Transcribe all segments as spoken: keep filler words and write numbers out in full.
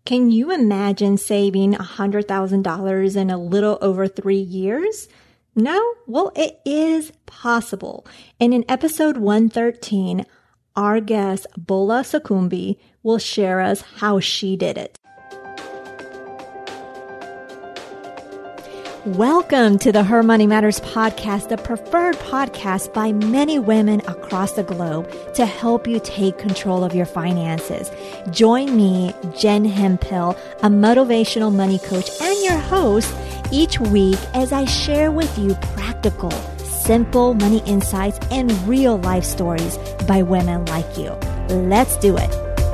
Can you imagine saving one hundred thousand dollars in a little over three years? No? Well, it is possible. And in episode one thirteen, our guest, Bola Sokunbi, will share us how she did it. Welcome to the Her Money Matters podcast, the preferred podcast by many women across the globe to help you take control of your finances. Join me, Jen Hemphill, a motivational money coach and your host, each week as I share with you practical, simple money insights and real life stories by women like you. Let's do it.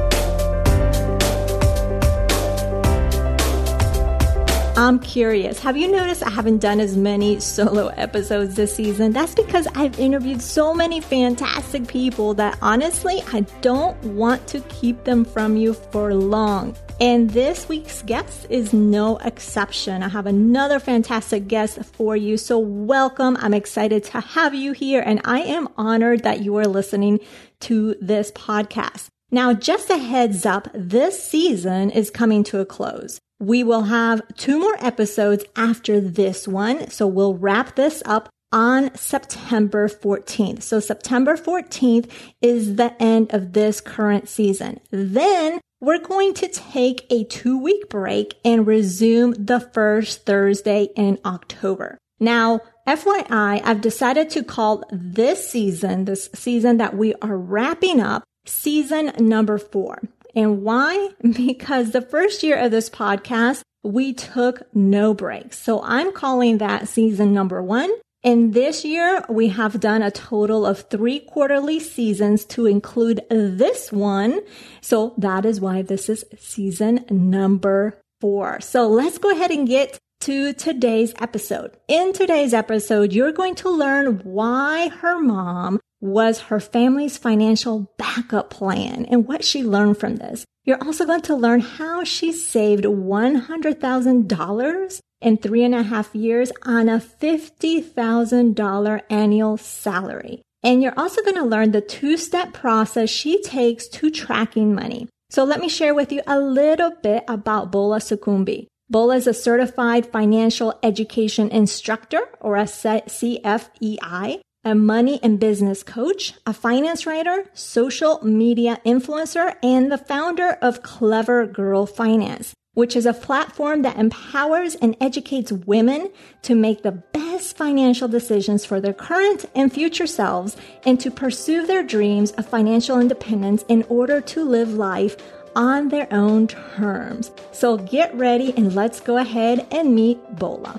I'm curious. Have you noticed I haven't done as many solo episodes this season? That's because I've interviewed so many fantastic people that honestly, I don't want to keep them from you for long. And this week's guest is no exception. I have another fantastic guest for you. So welcome. I'm excited to have you here. And I am honored that you are listening to this podcast. Now, just a heads up, this season is coming to a close. We will have two more episodes after this one. So we'll wrap this up on September fourteenth. So September fourteenth is the end of this current season. Then we're going to take a two-week break and resume the first Thursday in October. Now, F Y I, I've decided to call this season, this season that we are wrapping up, season number four. And why? Because the first year of this podcast, we took no breaks. So I'm calling that season number one. And this year, we have done a total of three quarterly seasons to include this one. So that is why this is season number four. So let's go ahead and get to today's episode. In today's episode, you're going to learn why her mom was her family's financial backup plan and what she learned from this. You're also going to learn how she saved one hundred thousand dollars in three and a half years on a fifty thousand dollars annual salary. And you're also going to learn the two-step process she takes to tracking money. So let me share with you a little bit about Bola Sokunbi. Bola is a certified financial education instructor, or a C F E I, a money and business coach, a finance writer, social media influencer, and the founder of Clever Girl Finance, which is a platform that empowers and educates women to make the best financial decisions for their current and future selves and to pursue their dreams of financial independence in order to live life on their own terms. So get ready and let's go ahead and meet Bola.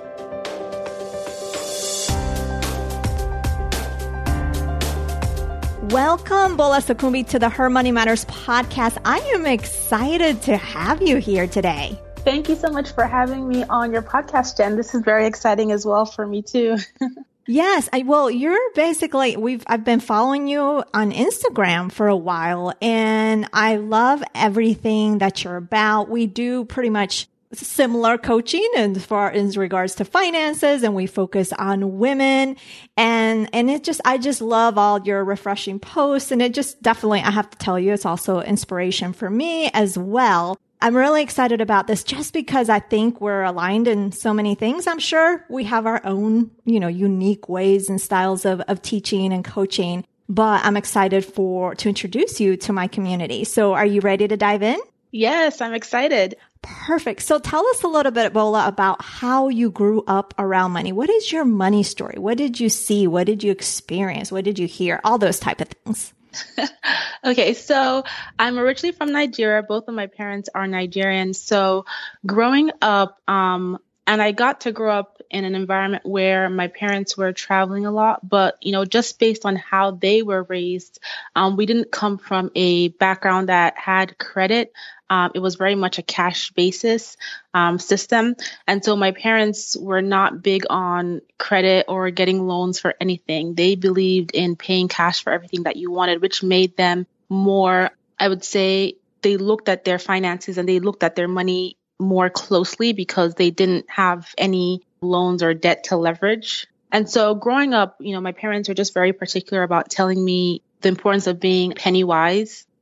Welcome, Bola Sokunbi, to the Her Money Matters podcast. I am excited to have you here today. Thank you so much for having me on your podcast, Jen. This is very exciting as well for me too. Yes, I, well, you're basically, we've, I've been following you on Instagram for a while, and I love everything that you're about. We do pretty much similar coaching and for in regards to finances, and we focus on women, and, and it just, I just love all your refreshing posts, and it just definitely, I have to tell you, it's also inspiration for me as well. I'm really excited about this just because I think we're aligned in so many things. I'm sure we have our own, you know, unique ways and styles of, of teaching and coaching, but I'm excited for, to introduce you to my community. So are you ready to dive in? Yes, I'm excited. Perfect. So tell us a little bit, Bola, about how you grew up around money. What is your money story? What did you see? What did you experience? What did you hear? All those type of things. Okay, so I'm originally from Nigeria. Both of my parents are Nigerian. So growing up, um, and I got to grow up in an environment where my parents were traveling a lot, but, you know, just based on how they were raised, um, we didn't come from a background that had credit. Um, it was very much a cash basis um, system. And so my parents were not big on credit or getting loans for anything. They believed in paying cash for everything that you wanted, which made them more, I would say, they looked at their finances and they looked at their money more closely because they didn't have any loans or debt to leverage. And so growing up, you know, my parents were just very particular about telling me the importance of being penny wise.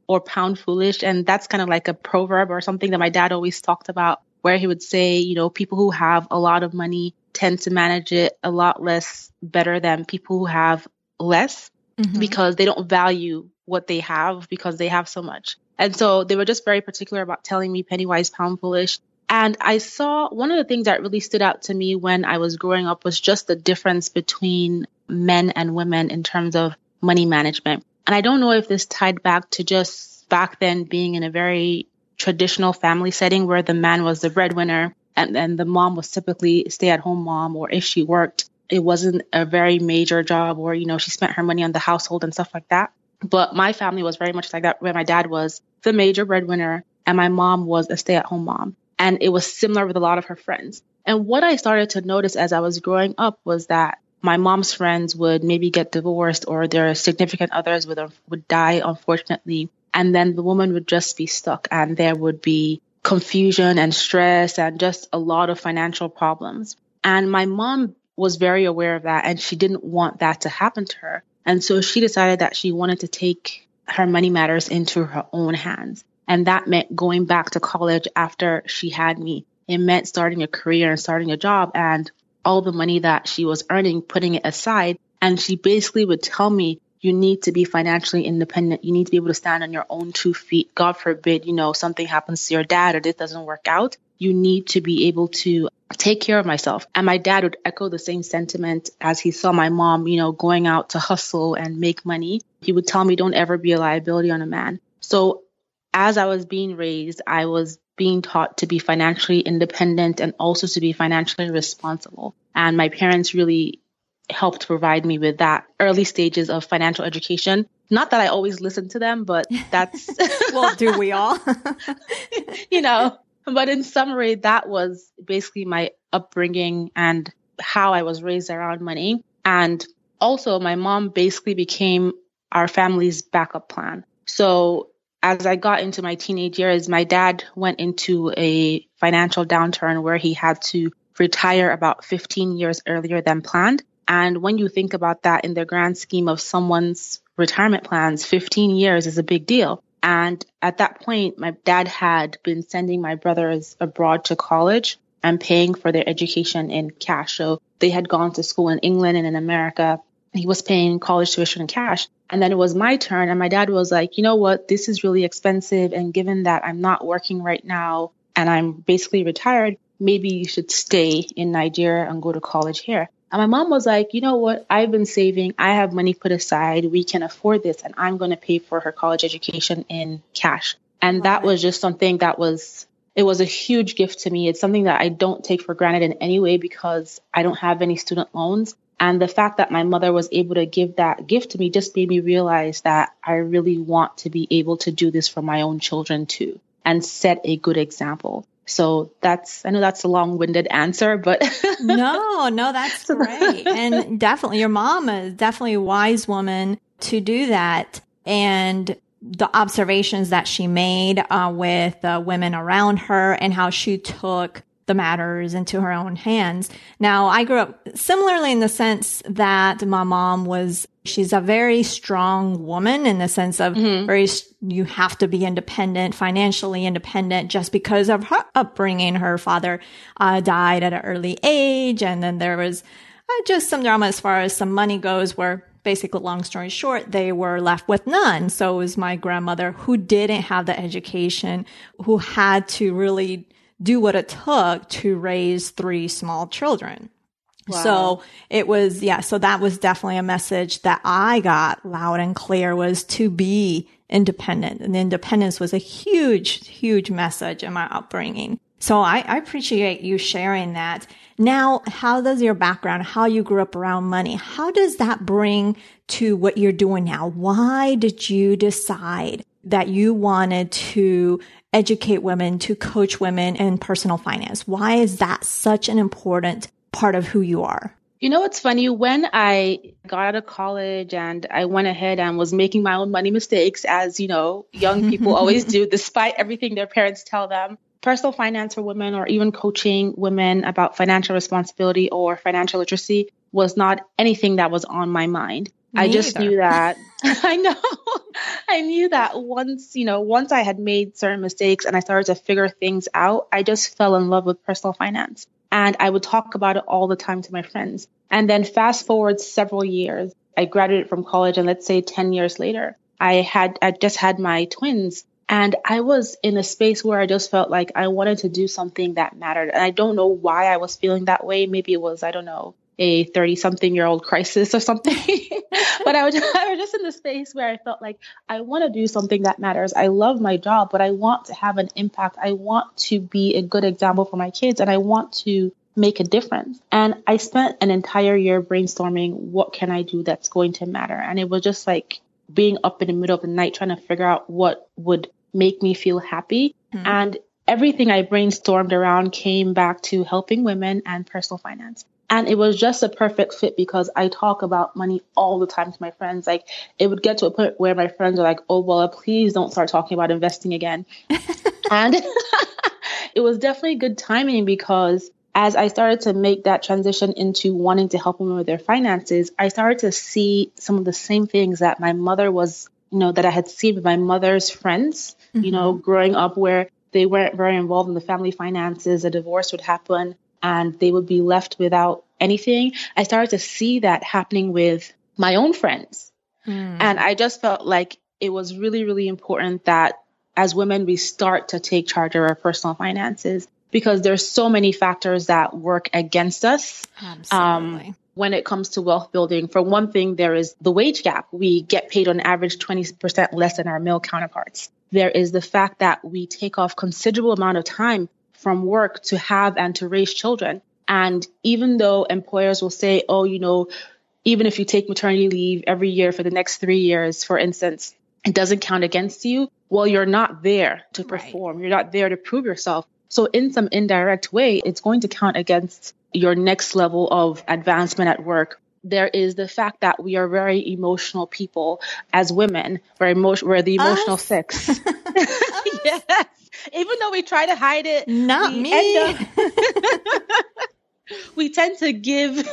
or pound foolish. And that's kind of like a proverb or something that my dad always talked about, where he would say, you know, people who have a lot of money tend to manage it a lot less better than people who have less, mm-hmm. because they don't value what they have because they have so much. And so they were just very particular about telling me penny wise, pound foolish. And I saw one of the things that really stood out to me when I was growing up was just the difference between men and women in terms of money management. And I don't know if this tied back to just back then being in a very traditional family setting where the man was the breadwinner and then the mom was typically a stay-at-home mom, or if she worked, it wasn't a very major job, or, you know, she spent her money on the household and stuff like that. But my family was very much like that, where my dad was the major breadwinner and my mom was a stay-at-home mom. And it was similar with a lot of her friends. And what I started to notice as I was growing up was that my mom's friends would maybe get divorced, or their significant others would, would die, unfortunately. And then the woman would just be stuck, and there would be confusion and stress and just a lot of financial problems. And my mom was very aware of that, and she didn't want that to happen to her. And so she decided that she wanted to take her money matters into her own hands. And that meant going back to college after she had me. It meant starting a career and starting a job, and all the money that she was earning, putting it aside. And she basically would tell me, you need to be financially independent. You need to be able to stand on your own two feet. God forbid, you know, something happens to your dad or this doesn't work out. You need to be able to take care of myself. And my dad would echo the same sentiment as he saw my mom, you know, going out to hustle and make money. He would tell me, don't ever be a liability on a man. So as I was being raised, I was being taught to be financially independent and also to be financially responsible. And my parents really helped provide me with that early stages of financial education. Not that I always listened to them, but that's... Well, do we all? You know, but in summary, that was basically my upbringing and how I was raised around money. And also my mom basically became our family's backup plan. So as I got into my teenage years, my dad went into a financial downturn where he had to retire about fifteen years earlier than planned. And when you think about that in the grand scheme of someone's retirement plans, fifteen years is a big deal. And at that point, my dad had been sending my brothers abroad to college and paying for their education in cash. So they had gone to school in England and in America. He was paying college tuition in cash. And then it was my turn. And my dad was like, you know what, this is really expensive. And given that I'm not working right now and I'm basically retired, maybe you should stay in Nigeria and go to college here. And my mom was like, you know what, I've been saving. I have money put aside. We can afford this. And I'm going to pay for her college education in cash. And that was just something that was, it was a huge gift to me. It's something that I don't take for granted in any way because I don't have any student loans. And the fact that my mother was able to give that gift to me just made me realize that I really want to be able to do this for my own children too, and set a good example. So that's, I know that's a long-winded answer, but. No, no, that's great. And definitely your mom is definitely a wise woman to do that. And the observations that she made uh, with the women around her and how she took the matters into her own hands. Now, I grew up similarly in the sense that my mom was, she's a very strong woman in the sense of mm-hmm. very, you have to be independent, financially independent just because of her upbringing. Her father uh, died at an early age. And then there was uh, just some drama as far as some money goes where basically, long story short, they were left with none. So it was my grandmother who didn't have the education, who had to really do what it took to raise three small children. Wow. So it was, yeah, so that was definitely a message that I got loud and clear, was to be independent. And independence was a huge, huge message in my upbringing. So I, I appreciate you sharing that. Now, how does your background, how you grew up around money, how does that bring to what you're doing now? Why did you decide that you wanted to educate women, to coach women in personal finance? Why is that such an important part of who you are? You know, it's funny. When I got out of college and I went ahead and was making my own money mistakes, as, you know, young people always do, despite everything their parents tell them, personal finance for women or even coaching women about financial responsibility or financial literacy was not anything that was on my mind. Me I just either. knew that I know I knew that once, you know, once I had made certain mistakes and I started to figure things out, I just fell in love with personal finance. And I would talk about it all the time to my friends. And then fast forward several years, I graduated from college, and let's say ten years later, I had I just had my twins. And I was in a space where I just felt like I wanted to do something that mattered. And I don't know why I was feeling that way. Maybe it was, I don't know, a thirty something year old crisis or something. But I was, just, I was just in the space where I felt like I want to do something that matters. I love my job, but I want to have an impact. I want to be a good example for my kids, and I want to make a difference. And I spent an entire year brainstorming, what can I do that's going to matter? And it was just like being up in the middle of the night trying to figure out what would make me feel happy. Mm-hmm. And everything I brainstormed around came back to helping women and personal finance. And it was just a perfect fit because I talk about money all the time to my friends. Like, it would get to a point where my friends are like, oh, well, please don't start talking about investing again. And it was definitely good timing because as I started to make that transition into wanting to help women with their finances, I started to see some of the same things that my mother was, you know, that I had seen with my mother's friends, mm-hmm. you know, growing up, where they weren't very involved in the family finances. A divorce would happen and they would be left without anything. I started to see that happening with my own friends. Mm. And I just felt like it was really, really important that as women, we start to take charge of our personal finances, because there's so many factors that work against us. Absolutely. Um, when it comes to wealth building. For one thing, there is the wage gap. We get paid on average twenty percent less than our male counterparts. There is the fact that we take off considerable amount of time from work to have and to raise children. And even though employers will say, oh, you know, even if you take maternity leave every year for the next three years, for instance, it doesn't count against you. Well, you're not there to perform. Right. You're not there to prove yourself. So in some indirect way, it's going to count against your next level of advancement at work. There is the fact that we are very emotional people as women. We're, emo- we're the emotional Us? sex. Yes. Even though we try to hide it, not we me. End up we tend to give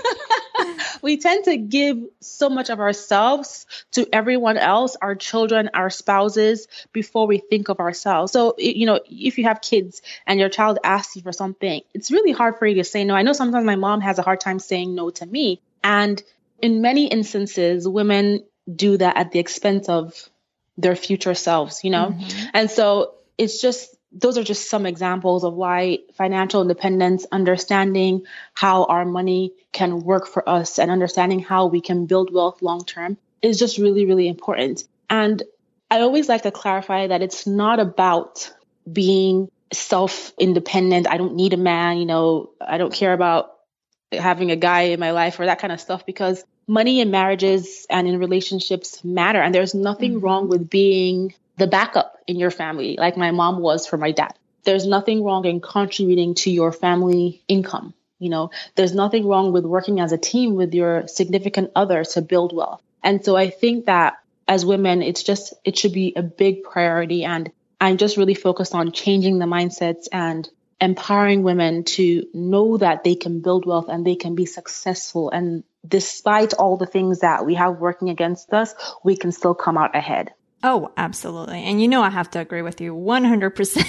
we tend to give so much of ourselves to everyone else, our children, our spouses, before we think of ourselves. So, you know, if you have kids and your child asks you for something, it's really hard for you to say no. I know sometimes my mom has a hard time saying no to me. And in many instances, women do that at the expense of their future selves, you know? Mm-hmm. And so it's just, those are just some examples of why financial independence, understanding how our money can work for us and understanding how we can build wealth long term is just really, really important. And I always like to clarify that it's not about being self-independent. I don't need a man, you know, I don't care about having a guy in my life or that kind of stuff, because money in marriages and in relationships matter. And there's nothing mm-hmm. wrong with being the backup in your family, like my mom was for my dad. There's nothing wrong in contributing to your family income. You know, there's nothing wrong with working as a team with your significant other to build wealth. And so I think that as women, it's just, it should be a big priority. And I'm just really focused on changing the mindsets and empowering women to know that they can build wealth and they can be successful. And despite all the things that we have working against us, we can still come out ahead. Oh, absolutely. And you know, I have to agree with you one hundred percent.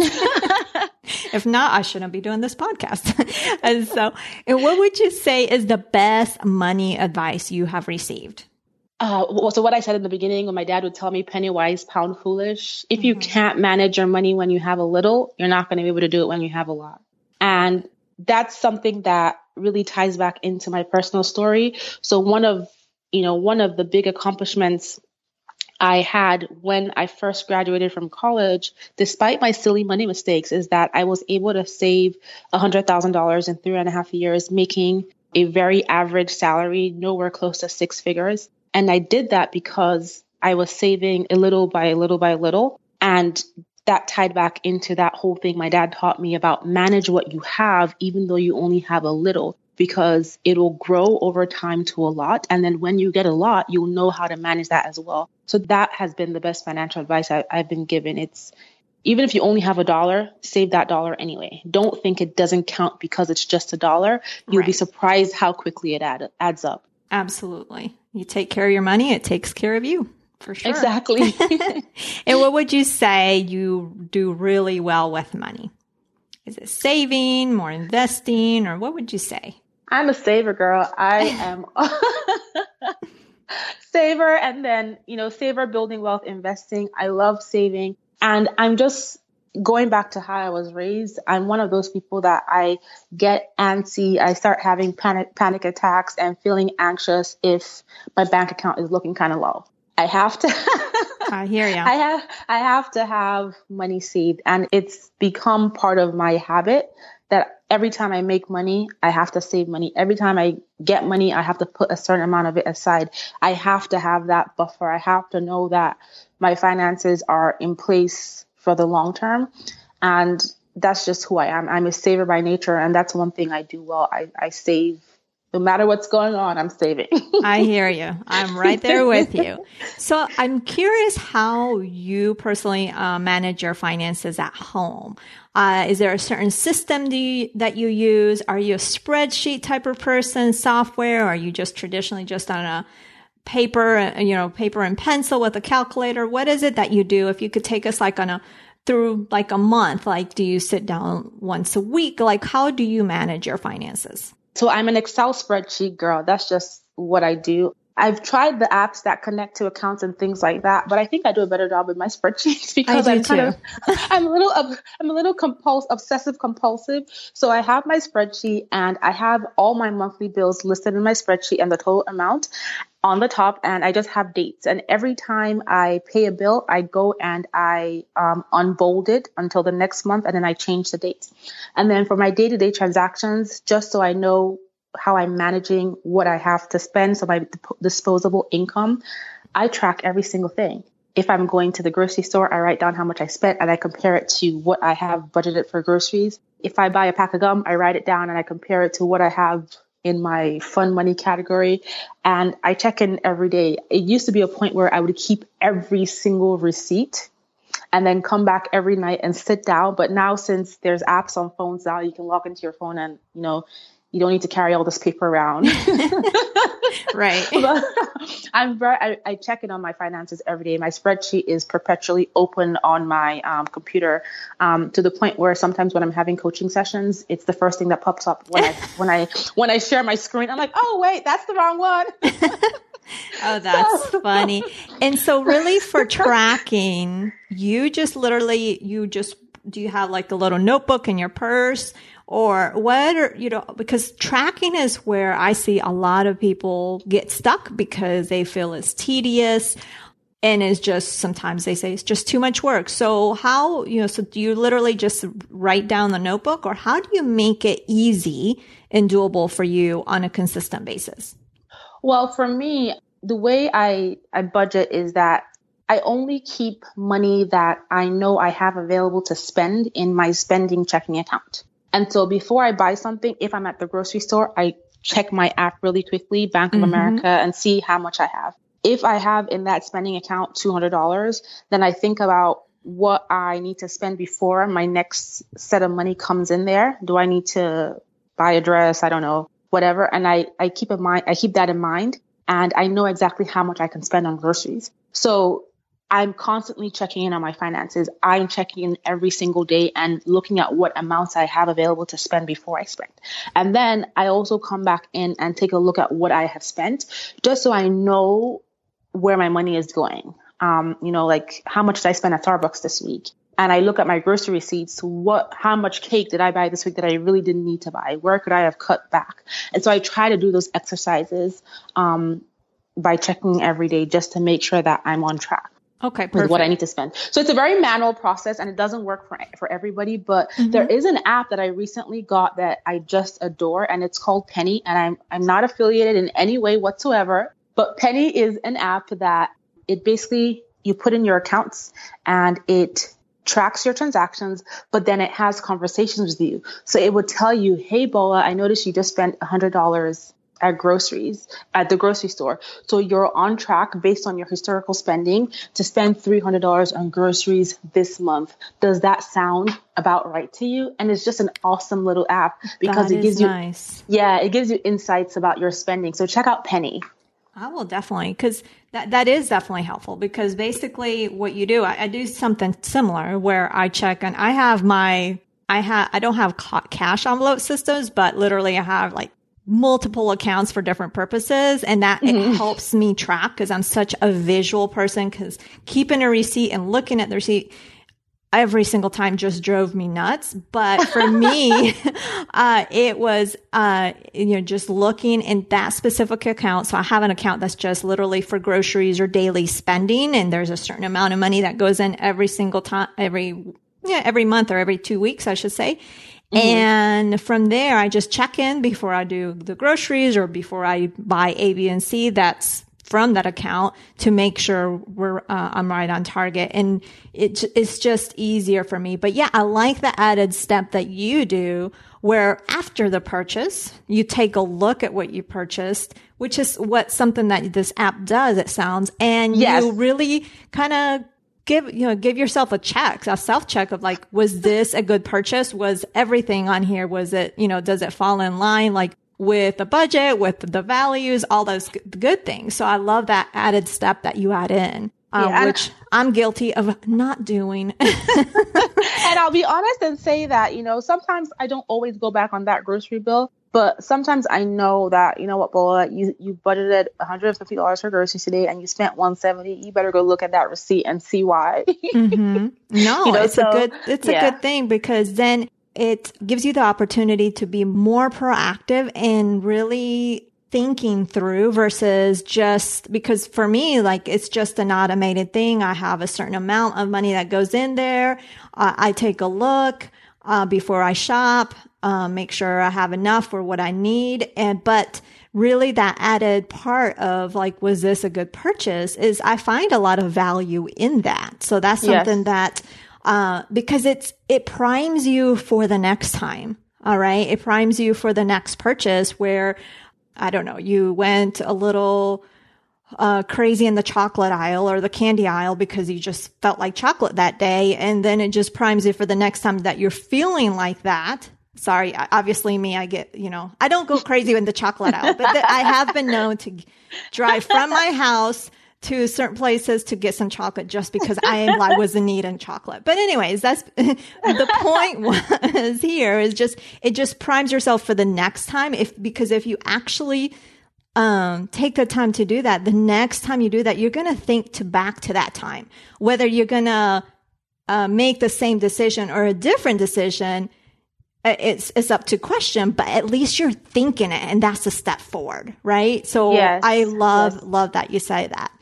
If not, I shouldn't be doing this podcast. And so, and what would you say is the best money advice you have received? Uh, well, so what I said in the beginning, when my dad would tell me penny wise, pound foolish, if mm-hmm. you can't manage your money when you have a little, you're not going to be able to do it when you have a lot. And that's something that really ties back into my personal story. So one of, you know, one of the big accomplishments I had when I first graduated from college, despite my silly money mistakes, is that I was able to save one hundred thousand dollars in three and a half years, making a very average salary, nowhere close to six figures. And I did that because I was saving a little by little by little. And that tied back into that whole thing my dad taught me about manage what you have, even though you only have a little, because it'll grow over time to a lot. And then when you get a lot, you'll know how to manage that as well. So that has been the best financial advice I, I've been given. It's even if you only have a dollar, save that dollar anyway. Don't think it doesn't count because it's just a dollar. You'll right. be surprised how quickly it add, adds up. Absolutely. You take care of your money, it takes care of you, for sure. Exactly. And what would you say you do really well with money? Is it saving, more investing, or what would you say? I'm a saver, girl. I am saver, and then, you know, saver, building wealth, investing. I love saving. And I'm just going back to how I was raised. I'm one of those people that I get antsy. I start having panic, panic attacks and feeling anxious if my bank account is looking kind of low. I have to, I hear you. I have, I have to have money saved, and it's become part of my habit that every time I make money, I have to save money. Every time I get money, I have to put a certain amount of it aside. I have to have that buffer. I have to know that my finances are in place for the long term. And that's just who I am. I'm a saver by nature. And that's one thing I do well. I, I save. No matter what's going on, I'm saving. I hear you. I'm right there with you. So I'm curious how you personally uh, manage your finances at home. Uh, is there a certain system do you, that you use? Are you a spreadsheet type of person, software? Or are you just traditionally just on a paper, you know, paper and pencil with a calculator? What is it that you do? If you could take us like on a, through like a month, like do you sit down once a week? Like how do you manage your finances? So I'm an Excel spreadsheet girl. That's just what I do. I've tried the apps that connect to accounts and things like that, but I think I do a better job with my spreadsheets because I'm kind of, I'm a little, I'm a little compuls- obsessive compulsive. So I have my spreadsheet and I have all my monthly bills listed in my spreadsheet and the total amount on the top, and I just have dates. And every time I pay a bill, I go and I um, unbold it until the next month, and then I change the dates. And then for my day-to-day transactions, just so I know how I'm managing what I have to spend, so my dip- disposable income, I track every single thing. If I'm going to the grocery store, I write down how much I spent and I compare it to what I have budgeted for groceries. If I buy a pack of gum, I write it down and I compare it to what I have in my fun money category. And I check in every day. It used to be a point where I would keep every single receipt and then come back every night and sit down. But now, since there's apps on phones now, you can log into your phone and, you know, you don't need to carry all this paper around. Right. But I'm very, I, I check in on my finances every day. My spreadsheet is perpetually open on my um, computer um, to the point where sometimes when I'm having coaching sessions, it's the first thing that pops up when I when I when I share my screen. I'm like, oh wait, that's the wrong one. Oh, that's funny. And so really for tracking, you just literally, you just, do you have like a little notebook in your purse? Or what are, you know, because tracking is where I see a lot of people get stuck because they feel it's tedious and it's just, sometimes they say it's just too much work. So how, you know, so do you literally just write down the notebook, or how do you make it easy and doable for you on a consistent basis? Well, for me, the way I, I budget is that I only keep money that I know I have available to spend in my spending checking account. And so before I buy something, if I'm at the grocery store, I check my app really quickly, Bank of mm-hmm. America, and see how much I have. If I have in that spending account two hundred dollars, then I think about what I need to spend before my next set of money comes in there. Do I need to buy a dress? I don't know, whatever. And I, I keep in mind, I keep that in mind, and I know exactly how much I can spend on groceries. So I'm constantly checking in on my finances. I'm checking in every single day and looking at what amounts I have available to spend before I spend. And then I also come back in and take a look at what I have spent, just so I know where my money is going. Um, you know, like how much did I spend at Starbucks this week? And I look at my grocery receipts. What, how much cake did I buy this week that I really didn't need to buy? Where could I have cut back? And so I try to do those exercises um, by checking every day just to make sure that I'm on track. Okay, perfect. With what I need to spend. So it's a very manual process, and it doesn't work for for everybody, but mm-hmm. there is an app that I recently got that I just adore, and it's called Penny, and I'm I'm not affiliated in any way whatsoever, but Penny is an app that it basically, you put in your accounts and it tracks your transactions, but then it has conversations with you. So it would tell you, hey, Bola, I noticed you just spent one hundred dollars at groceries, at the grocery store. So you're on track based on your historical spending to spend three hundred dollars on groceries this month. Does that sound about right to you? And it's just an awesome little app because that it gives is you, nice. yeah, it gives you insights about your spending. So check out Penny. I will definitely, because that, that is definitely helpful, because basically what you do, I, I do something similar where I check, and I have my, I have, I don't have ca- cash envelope systems, but literally I have like multiple accounts for different purposes. And that mm-hmm. it helps me track, because I'm such a visual person, because keeping a receipt and looking at the receipt every single time just drove me nuts. But for me, uh, it was, uh, you know, just looking in that specific account. So I have an account that's just literally for groceries or daily spending. And there's a certain amount of money that goes in every single time, every, yeah, every month or every two weeks, I should say. Mm-hmm. And from there, I just check in before I do the groceries or before I buy A, B, and C. That's from that account to make sure we're, uh, I'm right on target. And it, it's just easier for me. But yeah, I like the added step that you do where after the purchase, you take a look at what you purchased, which is what something that this app does, it sounds. And yes. you really kind of give, you know, give yourself a check, a self check of like, was this a good purchase? Was everything on here? Was it, you know, does it fall in line? Like, with the budget, with the values, all those good things. So I love that added step that you add in, uh, yeah, which I'm guilty of not doing. And I'll be honest and say that, you know, sometimes I don't always go back on that grocery bill, but sometimes I know that, you know what, Bola, you, you budgeted one hundred fifty dollars for groceries today and you spent one hundred seventy dollars. You better go look at that receipt and see why. mm-hmm. No, you know, it's so, a good, it's yeah. a good thing, because then it gives you the opportunity to be more proactive and really thinking through versus just, because for me, like, it's just an automated thing. I have a certain amount of money that goes in there. Uh, I take a look, uh, before I shop, uh, make sure I have enough for what I need. And, but really that added part of like, was this a good purchase, is I find a lot of value in that. So that's something yes. that, Uh, because it's, it primes you for the next time. All right. It primes you for the next purchase where, I don't know, you went a little, uh, crazy in the chocolate aisle or the candy aisle because you just felt like chocolate that day. And then it just primes you for the next time that you're feeling like that. Sorry. Obviously me, I get, you know, I don't go crazy in the chocolate aisle, but th- I have been known to drive from my house to certain places to get some chocolate just because I, I was in need of chocolate. But anyways, that's the point was here is just, it just primes yourself for the next time. If, because if you actually, um, take the time to do that, the next time you do that, you're going to think to back to that time, whether you're going to, uh, make the same decision or a different decision. It's, it's up to question, but at least you're thinking it, and that's a step forward, right? So yes. I love, yes. love that you say that.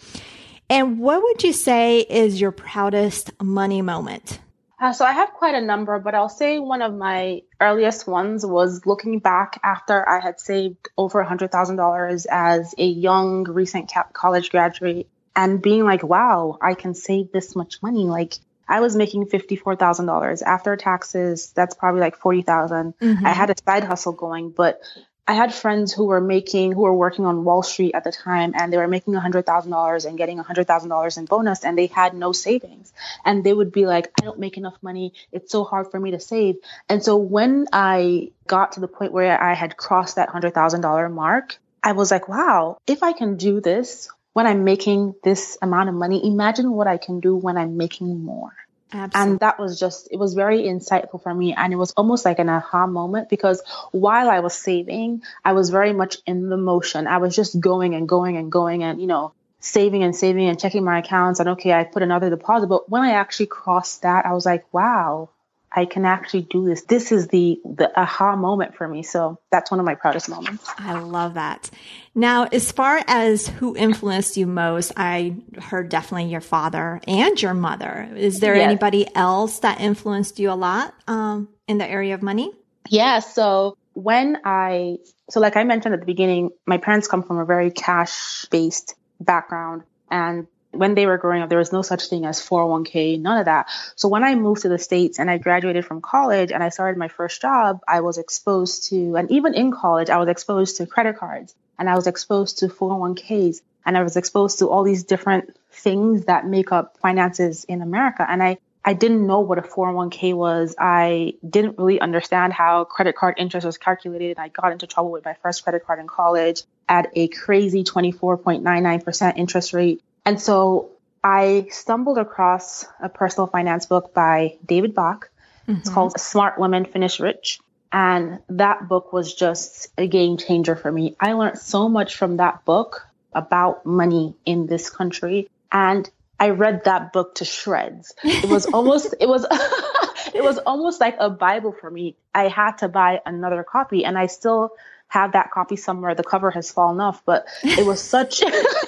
And what would you say is your proudest money moment? Uh, so I have quite a number, but I'll say one of my earliest ones was looking back after I had saved over one hundred thousand dollars as a young, recent college graduate and being like, wow, I can save this much money. Like, I was making fifty-four thousand dollars after taxes. That's probably like forty thousand dollars. Mm-hmm. I had a side hustle going, but I had friends who were making, who were working on Wall Street at the time, and they were making one hundred thousand dollars and getting one hundred thousand dollars in bonus, and they had no savings. And they would be like, I don't make enough money. It's so hard for me to save. And so when I got to the point where I had crossed that one hundred thousand dollars mark, I was like, wow, if I can do this when I'm making this amount of money, imagine what I can do when I'm making more. Absolutely. And that was just, it was very insightful for me. And it was almost like an aha moment, because while I was saving, I was very much in the motion. I was just going and going and going and, you know, saving and saving and checking my accounts. And okay, I put another deposit. But when I actually crossed that, I was like, wow, I can actually do this. This is the, the aha moment for me. So that's one of my proudest moments. I love that. Now, as far as who influenced you most, I heard definitely your father and your mother. Is there yes. anybody else that influenced you a lot um, in the area of money? Yeah. So when I, so like I mentioned at the beginning, my parents come from a very cash-based background. And when they were growing up, there was no such thing as four oh one k, none of that. So when I moved to the States and I graduated from college and I started my first job, I was exposed to, and even in college, I was exposed to credit cards. and I was exposed to four oh one k's, and I was exposed to all these different things that make up finances in America. And I, I didn't know what a four oh one k was. I didn't really understand how credit card interest was calculated. I got into trouble with my first credit card in college at a crazy twenty-four point nine nine percent interest rate. And so I stumbled across a personal finance book by David Bach. Mm-hmm. It's called Smart Women Finish Rich. And that book was just a game changer for me. I learned so much from that book about money in this country. And I read that book to shreds. It was almost, it was, it was almost like a Bible for me. I had to buy another copy, and I still have that copy somewhere. The cover has fallen off, but it was such,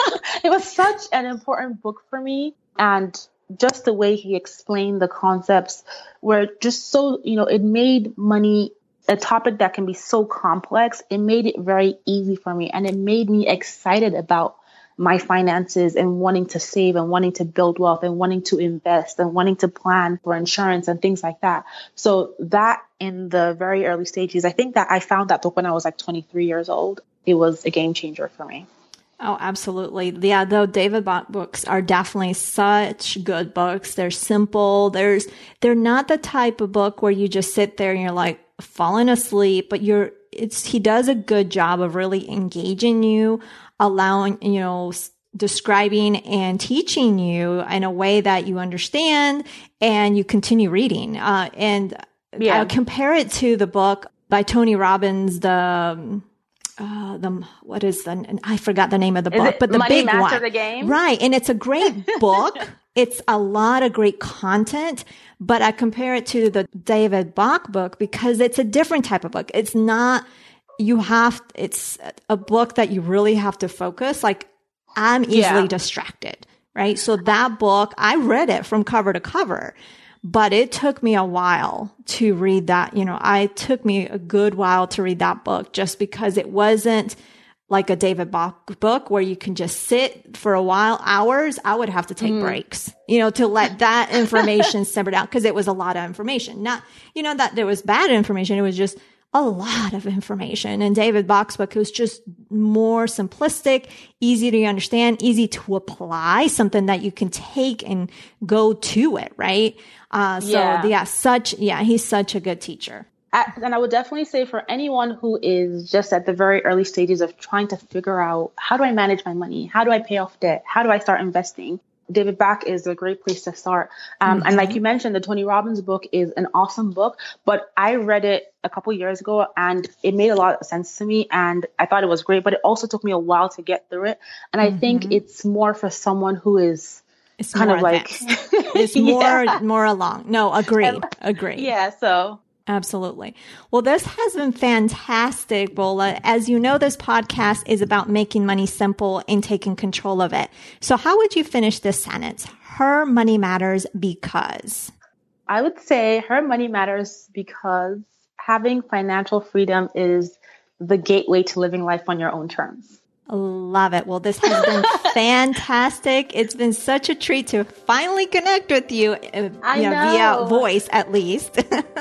it was such an important book for me. And just the way he explained the concepts were just so, you know, it made money a topic that can be so complex. It made it very easy for me, and it made me excited about my finances and wanting to save and wanting to build wealth and wanting to invest and wanting to plan for insurance and things like that. So that in the very early stages, I think that I found that book when I was like twenty-three years old. It was a game changer for me. Oh, absolutely. Yeah, though David Bach books are definitely such good books. They're simple. There's, they're not the type of book where you just sit there and you're like falling asleep, but you're, it's, he does a good job of really engaging you, allowing, you know, describing and teaching you in a way that you understand and you continue reading. Uh, and yeah. I'll compare it to the book by Tony Robbins, the, Uh, the, what is the, I forgot the name of the book, but the Money big Master one. The Game? Right. And it's a great book. It's a lot of great content, but I compare it to the David Bach book because it's a different type of book. It's not, you have, it's a book that you really have to focus. Like I'm easily yeah. distracted, right? So that book, I read it from cover to cover. But it took me a while to read that. You know, I took me a good while to read that book just because it wasn't like a David Bach book where you can just sit for a while, hours. I would have to take mm. breaks, you know, to let that information simmer down because it was a lot of information. Not, you know, that there was bad information. It was just a lot of information. And David Bach's book was just more simplistic, easy to understand, easy to apply, something that you can take and go to it, right? Uh, so yeah, yeah such, yeah, he's such a good teacher. And I would definitely say for anyone who is just at the very early stages of trying to figure out, how do I manage my money? How do I pay off debt? How do I start investing? David Bach is a great place to start. Um, mm-hmm. And like you mentioned, the Tony Robbins book is an awesome book, but I read it a couple years ago and it made a lot of sense to me. And I thought it was great, but it also took me a while to get through it. And I mm-hmm. think it's more for someone who is it's kind of like, it's more, yeah. more along. No, agree, agree. Yeah. So. Absolutely. Well, this has been fantastic, Bola. As you know, this podcast is about making money simple and taking control of it. So how would you finish this sentence? Her money matters because. I would say her money matters because having financial freedom is the gateway to living life on your own terms. Love it. Well, this has been fantastic. It's been such a treat to finally connect with you, uh, I you know, know. via voice at least,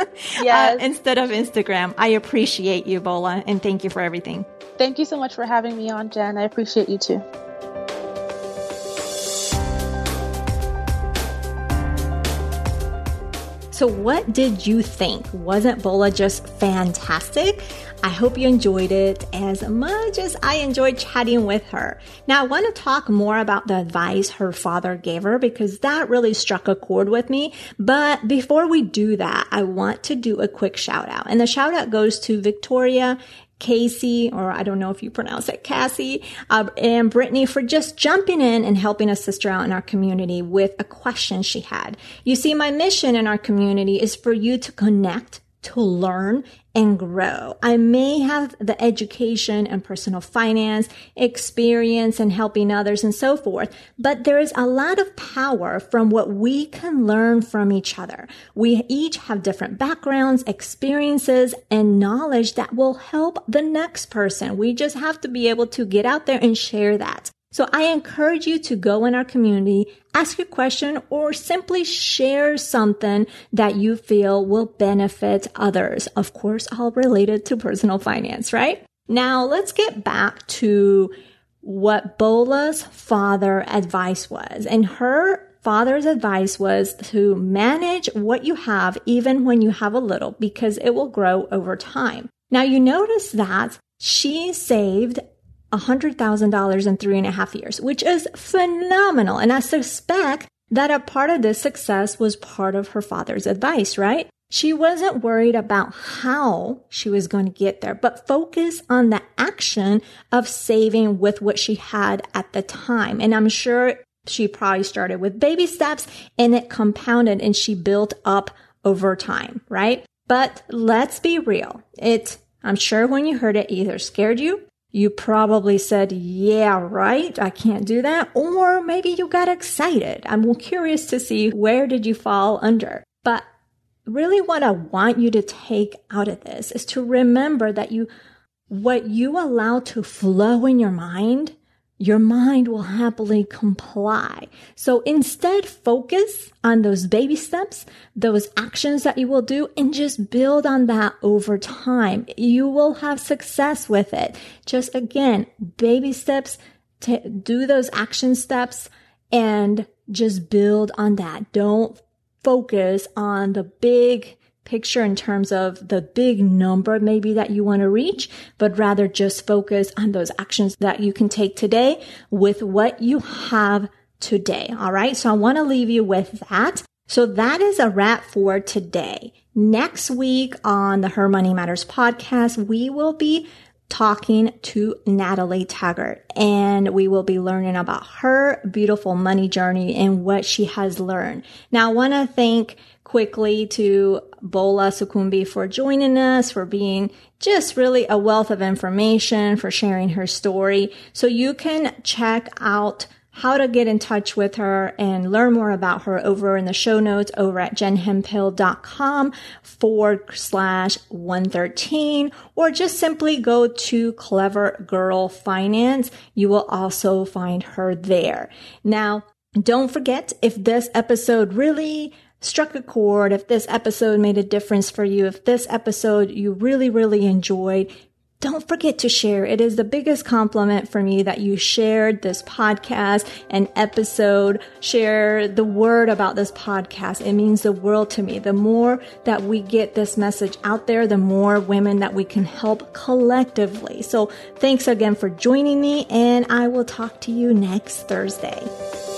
yes. uh, instead of Instagram. I appreciate you, Bola, and thank you for everything. Thank you so much for having me on, Jen. I appreciate you too. So what did you think? Wasn't Bola just fantastic? I hope you enjoyed it as much as I enjoyed chatting with her. Now, I want to talk more about the advice her father gave her because that really struck a chord with me. But before we do that, I want to do a quick shout out. And the shout out goes to Victoria, Casey, or I don't know if you pronounce it Cassie, uh, and Brittany for just jumping in and helping a sister out in our community with a question she had. You see, my mission in our community is for you to connect, to learn, and grow. I may have the education and personal finance experience and helping others and so forth, but there is a lot of power from what we can learn from each other. We each have different backgrounds, experiences, and knowledge that will help the next person. We just have to be able to get out there and share that. So I encourage you to go in our community, ask a question, or simply share something that you feel will benefit others. Of course, all related to personal finance, right? Now let's get back to what Bola's father advice was. And her father's advice was to manage what you have even when you have a little, because it will grow over time. Now you notice that she saved one hundred thousand dollars in three and a half years, which is phenomenal. And I suspect that a part of this success was part of her father's advice, right? She wasn't worried about how she was going to get there, but focus on the action of saving with what she had at the time. And I'm sure she probably started with baby steps and it compounded and she built up over time, right? But let's be real. It, I'm sure when you heard it, either scared you, you probably said, yeah, right, I can't do that. Or maybe you got excited. I'm curious to see where did you fall under. But really what I want you to take out of this is to remember that you, what you allow to flow in your mind, your mind will happily comply. So instead, focus on those baby steps, those actions that you will do, and just build on that over time. You will have success with it. Just again, baby steps, to do those action steps and just build on that. Don't focus on the big picture in terms of the big number maybe that you want to reach, but rather just focus on those actions that you can take today with what you have today. All right. So I want to leave you with that. So that is a wrap for today. Next week on the Her Money Matters podcast, we will be talking to Natalie Taggart, and we will be learning about her beautiful money journey and what she has learned. Now, I want to thank quickly to Bola Sukumbi for joining us, for being just really a wealth of information, for sharing her story. So you can check out how to get in touch with her and learn more about her over in the show notes over at jenhemphill.com forward slash 113, or just simply go to Clever Girl Finance. You will also find her there. Now, don't forget, if this episode really struck a chord, if this episode made a difference for you, if this episode you really, really enjoyed, don't forget to share. It is the biggest compliment for me that you shared this podcast and episode. Share the word about this podcast. It means the world to me. The more that we get this message out there, the more women that we can help collectively. So thanks again for joining me, and I will talk to you next Thursday.